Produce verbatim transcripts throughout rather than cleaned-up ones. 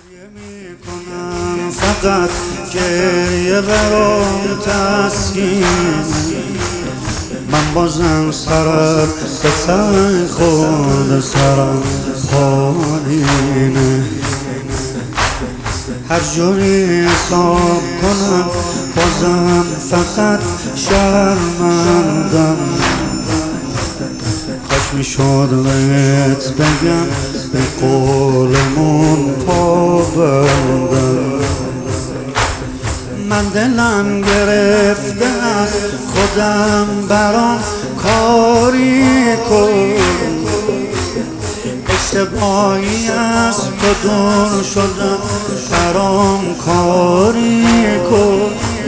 گریه میکنم فقط گریه برام تسکین، من بازم سرم به سر خود سرم پایینه. هر جوری حساب کنم بازم فقط شرمندم. کاش میشد بهت بگم به قولمون پا بردم. من دلم گرفته از خودم برام کاری کن، اشتباهی از تو دور شدم برام کاری کن.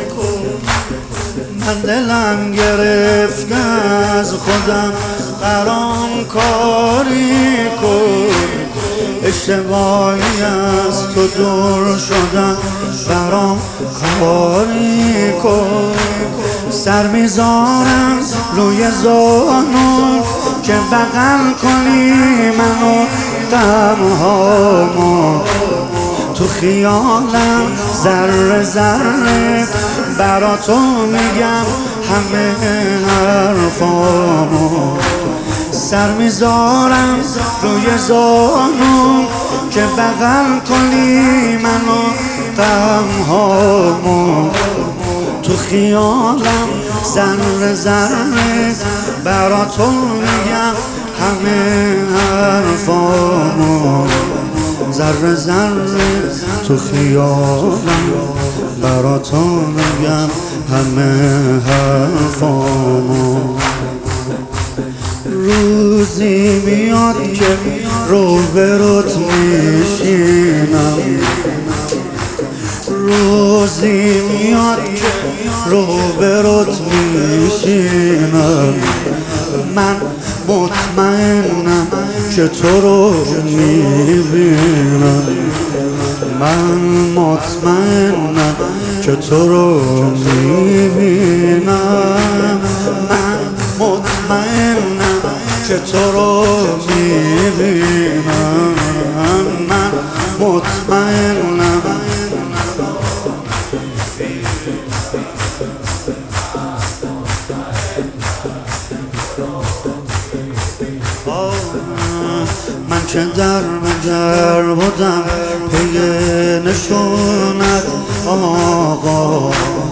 من دلم گرفته از خودم برام کاری کن، اشتباهی از تو دور شدم برام کاری کن. سر میذارم روی زانون که بغل کنی منو غمهامو، تو خیالم ذره ذره برا تو میگم همه حرفامو. سر میذارم روی زانون که بغل کنی منو غمهامو، تو خیالم ذره ذره برا تو میگم همه حرفامو. ذره ذره تو خیالم برا تو میگم همه حرفامو. روزی میاد که روبروت میشینم، روزی میاد که روبروت میشینم. من مطمئنم که تو رو میبینم، من مطمئنم که تو رو میبینم، من مطمئنم که تو رو میبینم، من مطمئنم. من که در در بودم پی نشونت آقا،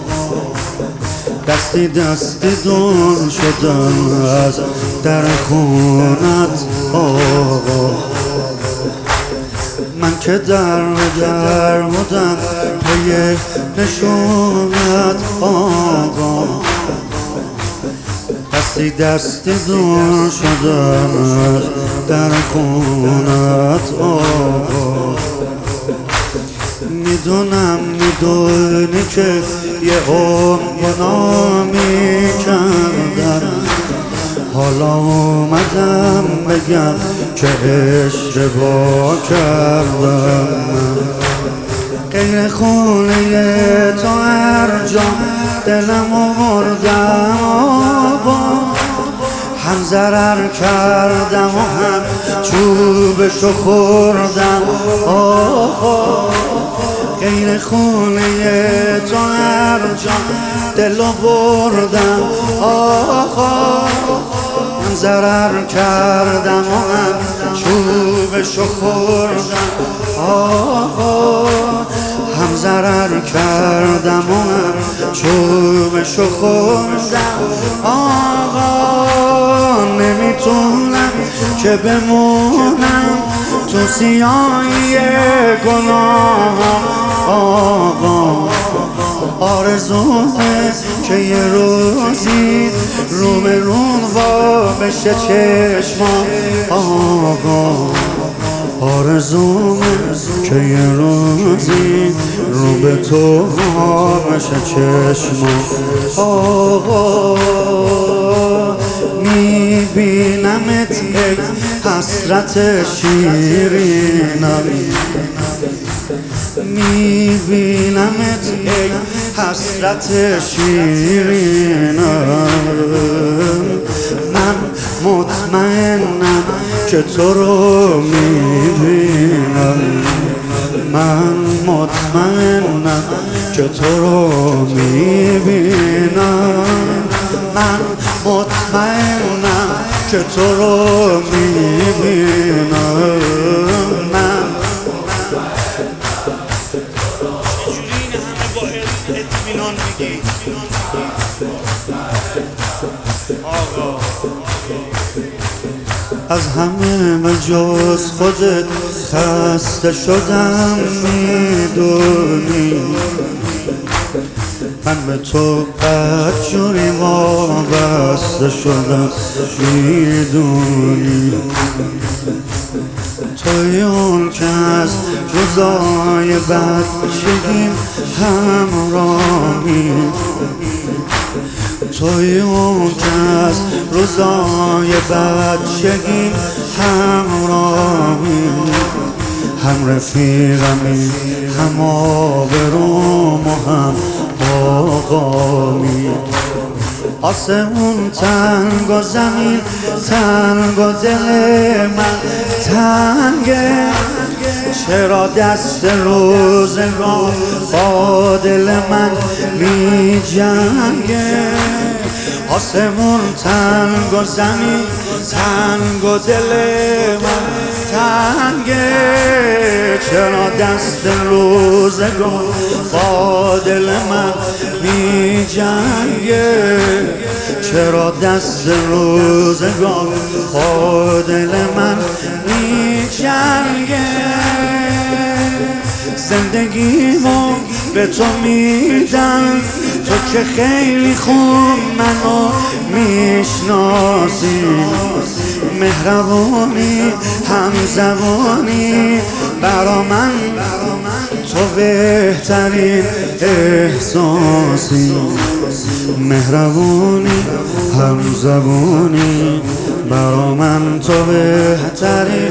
دستی دستی دور شدم از در خونت آقا. من که در در بودم پی نشونت آقا، دستی دستی دور شدم از در خونت آقا. میدونم میدونی که یه عمر گناه میکردم، حالا اومدم بگم که اشتباه کردم. غیر خونه تو هر جا دلم آوردم آقا، هم ضرر کردم و هم چوبشو خوردم آقا. غیر خونه تو هر جا دلو بردم آقا، هم ضرر کردم و هم چوبشو خوردم آقا، هم ضرر کردم و هم چوبشو خوردم آقا. نمیتونم که بمونم تو سیاهی گناهم آقا، آرزومه که یه روزی رو به رون وا بشه چشمام آقا، آرزومه که یه روزی رو به تو وا بشه چشمام آقا. میبینمت ای حسرت شیرینم، میبینمت ای حسرت شیرینم. من مطمئنم که تو رو میبینم، من مطمئنم که تو رو میبینم، من مطمئنم که تو رو میبینم. من چجوری این همه با اطمینان میگی آقا؟ از همه و جز خودت خسته شدم، میدونی من به تو بدجوری وابسته شدم، میدونی توی اون که از روزای بچگیم همراهی، توی اون که از روزای بچگیم همراهی، هم رفیقمی هم آبروم و هم آقامی. آسمون تنگ و زمین تنگ و دل من تنگه، چرا دست روزگار با دل من می جنگه؟ آسمون تنگ و زمین تنگ و دل من تنگه، چرا دست روزگار با دل من می جنگه؟ چرا دست روزگار با دل من می جنگه؟ زندگیمو به تو میدم، تو که خیلی خوب منو میشناسی، مهربانی همزبانی برا من تو بهترین احساسی، مهربانی همزبانی برا من تو بهترین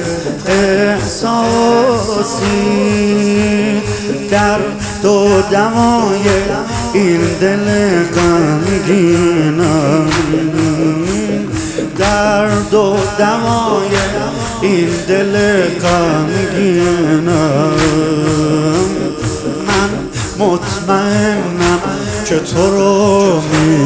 احساسی. در دو دمای این دل غمگینم، در دو دمای این دل غمگینم، من مطمئنم که تو رو می